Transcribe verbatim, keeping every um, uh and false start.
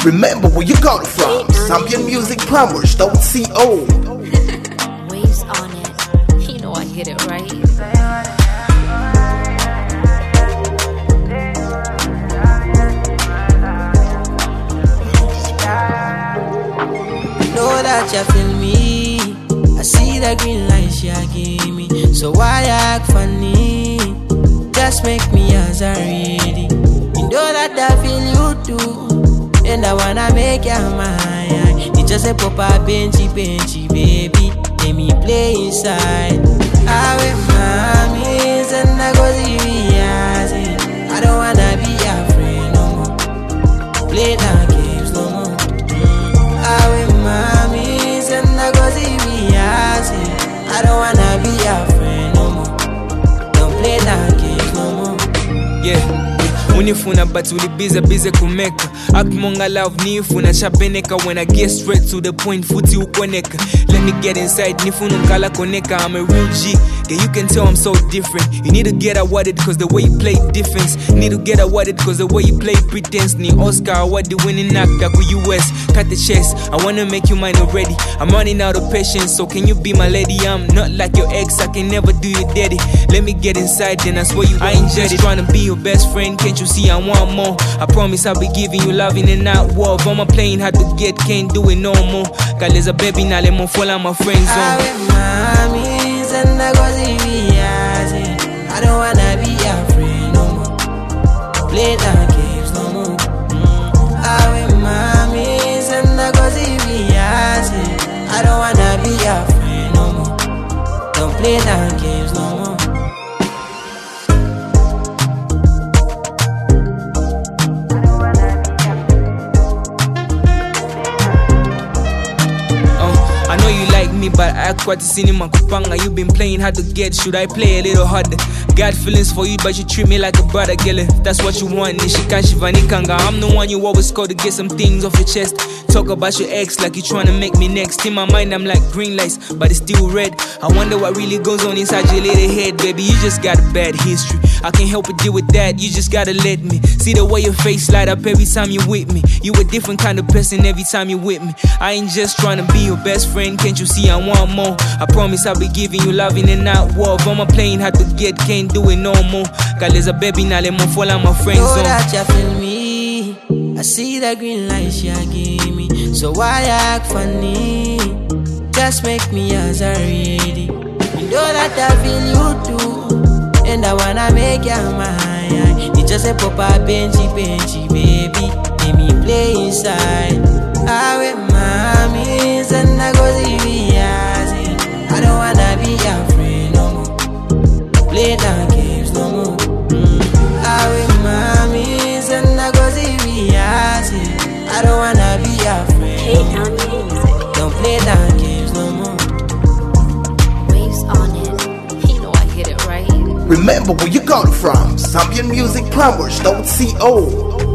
Remember where you got it from. Zambian Music Plumbers, don't C O. Waves on it. You know I hit it right. Know that you feel me. I see the green light you give me. So why act funny? Just make me as I ready. You know that I feel you too, and I wanna make you mine. It's just a pop-up benchy, benchy, baby. Let me play inside. I with mommies and I go see I don't wanna be your friend no more. Play now games no more. I with mommies and I go see I don't wanna be your friend no more. Don't play that game no more. Yeah. Unifuna but uli busy busy kumeka. Akmonga love nifuna chapeneka. When I get straight to the point futi ukoneka. Let me get inside nifuna kala koneka. I'm a real G. Yeah, you can tell I'm so different. You need to get awarded cause the way you play defense. Need to get awarded cause the way you play pretense. Ni Oscar award the winning actor ku U S. Cut the chest, I wanna make you mine already. I'm running out of patience, so can you be my lady? I'm not like your ex, I can never do you daddy. Let me get inside, then I swear you I ain't just trying to be your best friend. Can't you see I want more? I promise I'll be giving you loving and not love. On my plane hard to get, can't do it no more. Cause there's a baby now, let me follow my friends on. I with mommies and I go see I don't wanna be your friend no more. Play that games no more. mm. I with mommies and I go see I don't wanna be your friend no more. Don't play that games no more. I know you like me, but I quite the cinema kupanga. You been playing hard to get, should I play a little harder? Got feelings for you, but you treat me like a brother, girl. If that's what you want, Nishikashivanikanga. I'm the one you always call to get some things off your chest. Talk about your ex like you trying to make me next. In my mind, I'm like green lights, but it's still red. I wonder what really goes on inside your little head, baby. You just got a bad history. I can't help but deal with that, you just gotta let me see the way your face light up every time you with me. You a different kind of person every time you with me. I ain't just trying to be your best friend, can't you see I want more? I promise I'll be giving you loving and not love. On my plane hard to get, can't do it no more. Cause there's a baby now, let me follow my friends on. Know that you feel me. I see the green light you give me. So why act funny? Just make me as I ready. You know that I feel you too, and I wanna make you mine. It's just a pop-up benchy, benchy, baby. Let me play inside. I with mommies and I go see I don't wanna be your friend no more. Play that games no more. mm. I with mommies and I go see I don't wanna be your friend no more. Don't play that games no more. Waves on it. You know I hit it right. Remember where you got it from. Zambian Music Plumbers, don't C O.